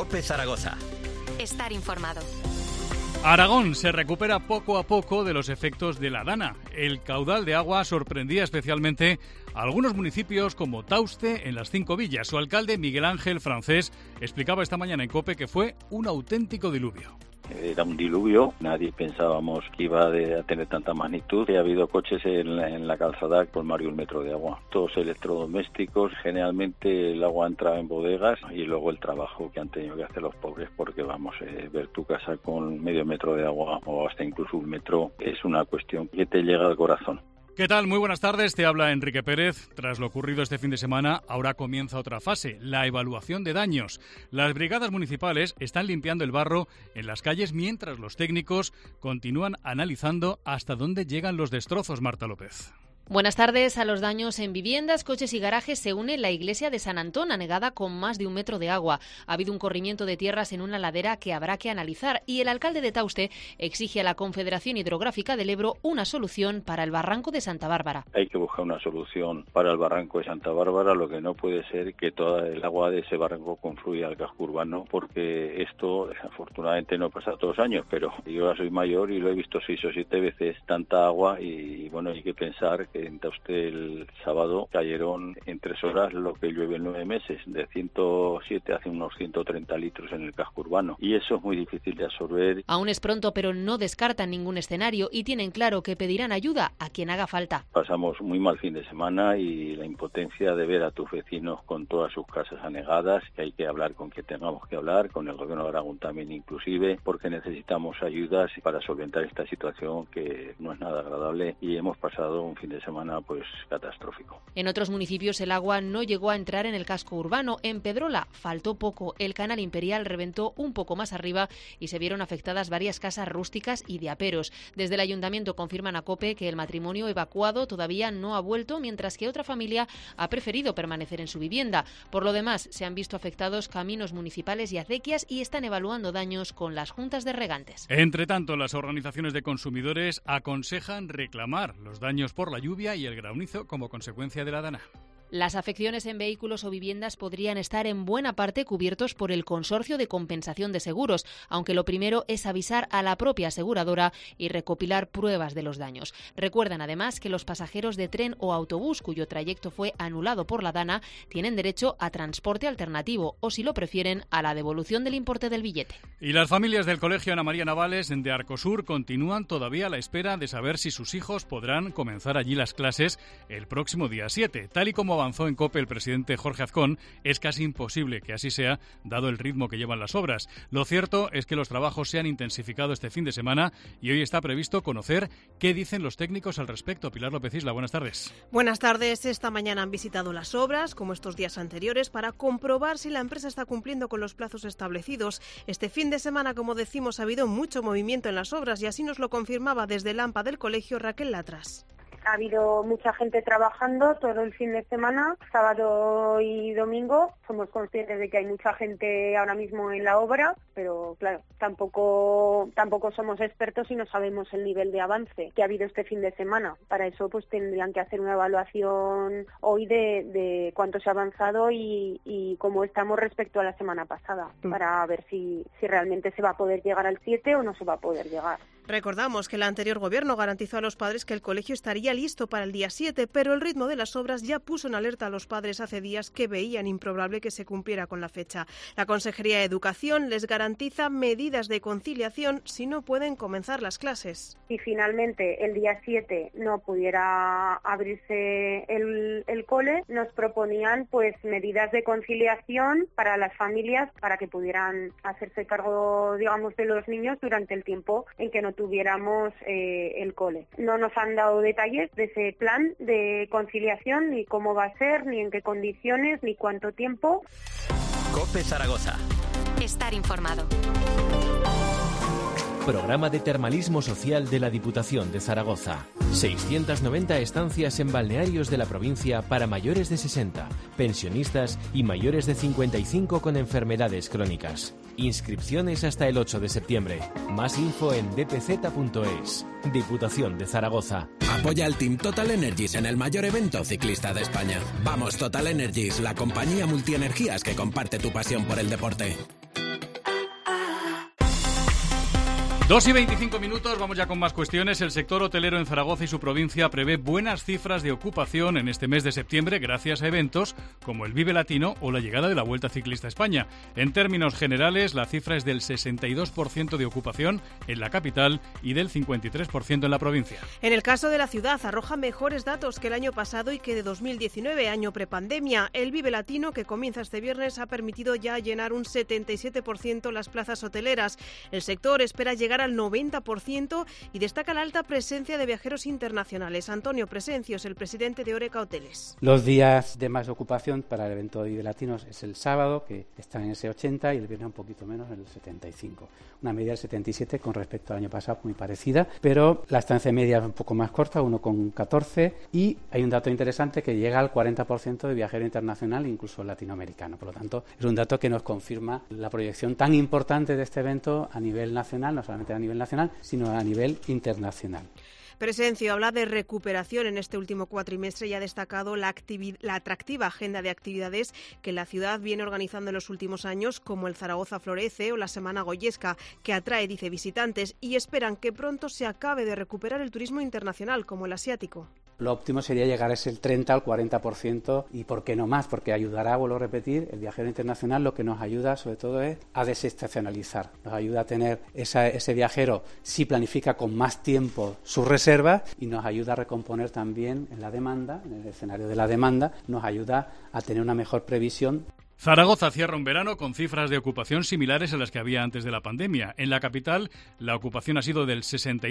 COPE Zaragoza. Estar informado. Aragón se recupera poco a poco de los efectos de la Dana. El caudal de agua sorprendía especialmente a algunos municipios como Tauste, en las 5 villas. Su alcalde, Miguel Ángel Francés, explicaba esta mañana en COPE que fue un auténtico diluvio. Era un diluvio, nadie pensábamos que iba a tener tanta magnitud. Ha habido coches en la calzada por más de 1 metro de agua. Todos electrodomésticos, generalmente el agua entra en bodegas y luego el trabajo que han tenido que hacer los pobres, porque ver tu casa con medio metro de agua o hasta incluso 1 metro es una cuestión que te llega al corazón. ¿Qué tal? Muy buenas tardes, te habla Enrique Pérez. Tras lo ocurrido este fin de semana, ahora comienza otra fase, la evaluación de daños. Las brigadas municipales están limpiando el barro en las calles mientras los técnicos continúan analizando hasta dónde llegan los destrozos. Marta López. Buenas tardes. A los daños en viviendas, coches y garajes se une la iglesia de San Antón, anegada con más de 1 metro de agua. Ha habido un corrimiento de tierras en una ladera que habrá que analizar y el alcalde de Tauste exige a la Confederación Hidrográfica del Ebro una solución para el barranco de Santa Bárbara. Hay que buscar una solución para el barranco de Santa Bárbara. Lo que no puede ser que toda el agua de ese barranco confluya al casco urbano, porque esto afortunadamente no pasa todos los años, pero yo ya soy mayor y lo he visto 6 o 7 veces tanta agua y bueno, hay que pensar que en Tauste el sábado cayeron en 3 horas lo que llueve en 9 meses, de 107 hace unos 130 litros en el casco urbano, y eso es muy difícil de absorber. Aún es pronto, pero no descartan ningún escenario y tienen claro que pedirán ayuda a quien haga falta. Pasamos muy mal fin de semana y la impotencia de ver a tus vecinos con todas sus casas anegadas, que hay que hablar con quien tengamos que hablar, con el gobierno de Aragón también inclusive, porque necesitamos ayudas para solventar esta situación que no es nada agradable y hemos pasado un fin de semana pues catastrófico. En otros municipios el agua no llegó a entrar en el casco urbano. En Pedrola faltó poco. El canal Imperial reventó un poco más arriba y se vieron afectadas varias casas rústicas y de aperos. Desde el ayuntamiento confirman a COPE que el matrimonio evacuado todavía no ha vuelto, mientras que otra familia ha preferido permanecer en su vivienda. Por lo demás, se han visto afectados caminos municipales y acequias y están evaluando daños con las juntas de regantes. Entre tanto, las organizaciones de consumidores aconsejan reclamar los daños por la lluvia y el granizo como consecuencia de la Dana. Las afecciones en vehículos o viviendas podrían estar en buena parte cubiertos por el Consorcio de Compensación de Seguros, aunque lo primero es avisar a la propia aseguradora y recopilar pruebas de los daños. Recuerdan además que los pasajeros de tren o autobús cuyo trayecto fue anulado por la Dana tienen derecho a transporte alternativo o, si lo prefieren, a la devolución del importe del billete. Y las familias del Colegio Ana María Navales de Arcosur continúan todavía a la espera de saber si sus hijos podrán comenzar allí las clases el próximo día 7, tal y como avanzó en COPE el presidente Jorge Azcón. Es casi imposible que así sea, dado el ritmo que llevan las obras. Lo cierto es que los trabajos se han intensificado este fin de semana y hoy está previsto conocer qué dicen los técnicos al respecto. Pilar López Isla, buenas tardes. Buenas tardes. Esta mañana han visitado las obras, como estos días anteriores, para comprobar si la empresa está cumpliendo con los plazos establecidos. Este fin de semana, como decimos, ha habido mucho movimiento en las obras y así nos lo confirmaba desde el AMPA del colegio Raquel Latras. Ha habido mucha gente trabajando todo el fin de semana, sábado y domingo. Somos conscientes de que hay mucha gente ahora mismo en la obra, pero claro, tampoco somos expertos y no sabemos el nivel de avance que ha habido este fin de semana. Para eso pues tendrían que hacer una evaluación hoy de cuánto se ha avanzado y cómo estamos respecto a la semana pasada, para ver si realmente se va a poder llegar al 7 o no se va a poder llegar. Recordamos que el anterior gobierno garantizó a los padres que el colegio estaría listo para el día 7, pero el ritmo de las obras ya puso en alerta a los padres hace días que veían improbable que se cumpliera con la fecha. La Consejería de Educación les garantiza medidas de conciliación si no pueden comenzar las clases. Si finalmente el día 7 no pudiera abrirse el cole, nos proponían pues medidas de conciliación para las familias para que pudieran hacerse cargo, digamos, de los niños durante el tiempo en que no tuviéramos el cole. No nos han dado detalles de ese plan de conciliación, ni cómo va a ser, ni en qué condiciones, ni cuánto tiempo. COPE Zaragoza. Estar informado. Programa de termalismo social de la Diputación de Zaragoza. 690 estancias en balnearios de la provincia para mayores de 60, pensionistas y mayores de 55 con enfermedades crónicas. Inscripciones hasta el 8 de septiembre. Más info en dpz.es. Diputación de Zaragoza. Apoya al Team Total Energies en el mayor evento ciclista de España. Vamos Total Energies, la compañía multienergías que comparte tu pasión por el deporte. 2:25, vamos ya con más cuestiones. El sector hotelero en Zaragoza y su provincia prevé buenas cifras de ocupación en este mes de septiembre gracias a eventos como el Vive Latino o la llegada de la Vuelta Ciclista a España. En términos generales, la cifra es del 62% de ocupación en la capital y del 53% en la provincia. En el caso de la ciudad, arroja mejores datos que el año pasado y que de 2019, año prepandemia. El Vive Latino, que comienza este viernes, ha permitido ya llenar un 77% las plazas hoteleras. El sector espera llegar al 90% y destaca la alta presencia de viajeros internacionales. Antonio Presencios, el presidente de Oreca Hoteles. Los días de más ocupación para el evento de Vive Latinos es el sábado, que está en ese 80, y el viernes un poquito menos, en el 75. Una media del 77 con respecto al año pasado, muy parecida, pero la estancia media es un poco más corta, 1,14, y hay un dato interesante que llega al 40% de viajero internacional, incluso latinoamericano. Por lo tanto, es un dato que nos confirma la proyección tan importante de este evento a nivel nacional, no solamente a nivel nacional, sino a nivel internacional. Presencio habla de recuperación en este último cuatrimestre y ha destacado la atractiva agenda de actividades que la ciudad viene organizando en los últimos años, como el Zaragoza Florece o la Semana Goyesca, que atrae, dice, visitantes, y esperan que pronto se acabe de recuperar el turismo internacional, como el asiático. Lo óptimo sería llegar a ese 30 al 40% y por qué no más, porque ayudará, vuelvo a repetir, el viajero internacional lo que nos ayuda sobre todo es a desestacionalizar, nos ayuda a tener ese viajero si planifica con más tiempo sus reservas y nos ayuda a recomponer también en la demanda, en el escenario de la demanda, nos ayuda a tener una mejor previsión. Zaragoza cierra un verano con cifras de ocupación similares a las que había antes de la pandemia. En la capital, la ocupación ha sido del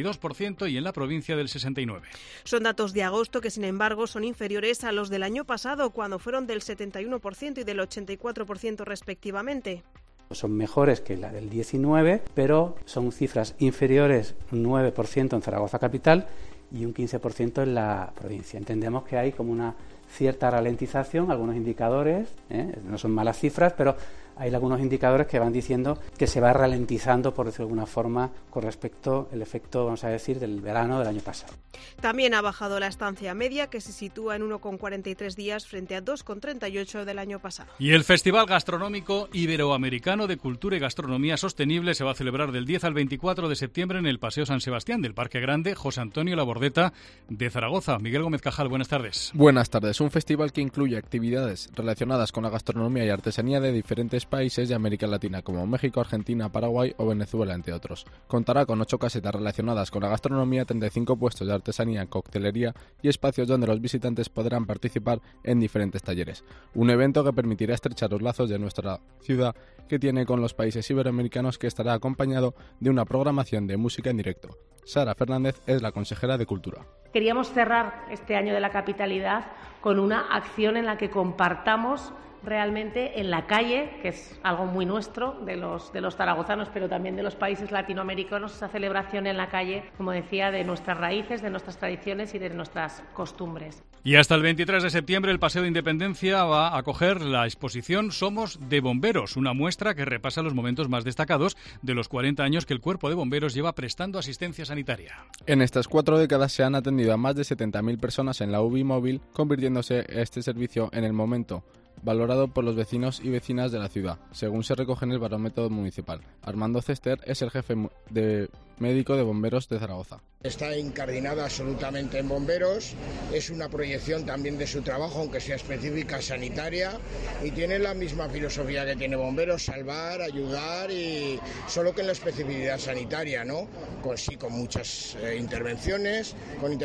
62% y en la provincia del 69%. Son datos de agosto que, sin embargo, son inferiores a los del año pasado, cuando fueron del 71% y del 84% respectivamente. Son mejores que la del 19, pero son cifras inferiores, un 9% en Zaragoza capital y un 15% en la provincia. Entendemos que hay como una cierta ralentización, algunos indicadores, no son malas cifras, pero hay algunos indicadores que van diciendo que se va ralentizando, por decirlo de alguna forma, con respecto al efecto, vamos a decir, del verano del año pasado. También ha bajado la estancia media, que se sitúa en 1,43 días frente a 2,38 del año pasado. Y el Festival Gastronómico Iberoamericano de Cultura y Gastronomía Sostenible se va a celebrar del 10 al 24 de septiembre en el Paseo San Sebastián del Parque Grande José Antonio Labordeta de Zaragoza. Miguel Gómez Cajal, buenas tardes. Buenas tardes. Un festival que incluye actividades relacionadas con la gastronomía y artesanía de diferentes países de América Latina como México, Argentina, Paraguay o Venezuela, entre otros. Contará con 8 casetas relacionadas con la gastronomía, 35 puestos de artesanía, coctelería y espacios donde los visitantes podrán participar en diferentes talleres. Un evento que permitirá estrechar los lazos de nuestra ciudad que tiene con los países iberoamericanos, que estará acompañado de una programación de música en directo. Sara Fernández es la consejera de Cultura. Queríamos cerrar este año de la capitalidad con una acción en la que compartamos realmente en la calle, que es algo muy nuestro de los zaragozanos, pero también de los países latinoamericanos, esa celebración en la calle, como decía, de nuestras raíces, de nuestras tradiciones y de nuestras costumbres. Y hasta el 23 de septiembre el Paseo de Independencia va a acoger la exposición Somos de Bomberos, una muestra que repasa los momentos más destacados de los 40 años que el Cuerpo de Bomberos lleva prestando asistencia sanitaria. En estas 4 décadas se han atendido a más de 70.000 personas en la UBI móvil, convirtiéndose este servicio en el momento valorado por los vecinos y vecinas de la ciudad, según se recoge en el barómetro municipal. Armando Cester es el jefe de médico de bomberos de Zaragoza. Está incardinada absolutamente en bomberos, es una proyección también de su trabajo, aunque sea específica sanitaria, y tiene la misma filosofía que tiene bomberos, salvar, ayudar, y solo que en la especificidad sanitaria, ¿no? Con muchas intervenciones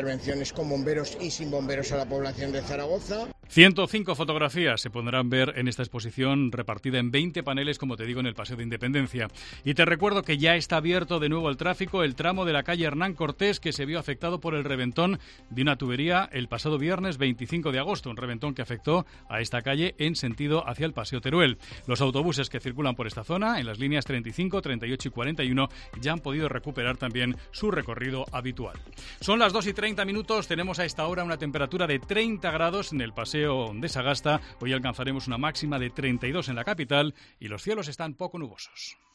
con bomberos y sin bomberos a la población de Zaragoza. 105 fotografías se podrán ver en esta exposición repartida en 20 paneles, como te digo, en el Paseo de Independencia. Y te recuerdo que ya está abierto de nuevo el tráfico, el tramo de la calle Hernán Cortés, que se vio afectado por el reventón de una tubería el pasado viernes 25 de agosto, un reventón que afectó a esta calle en sentido hacia el Paseo Teruel. Los autobuses que circulan por esta zona, en las líneas 35, 38 y 41, ya han podido recuperar también su recorrido habitual. Son las 2:30, tenemos a esta hora una temperatura de 30 grados en el Paseo de Sagasta. Hoy alcanzaremos una máxima de 32 en la capital y los cielos están poco nubosos.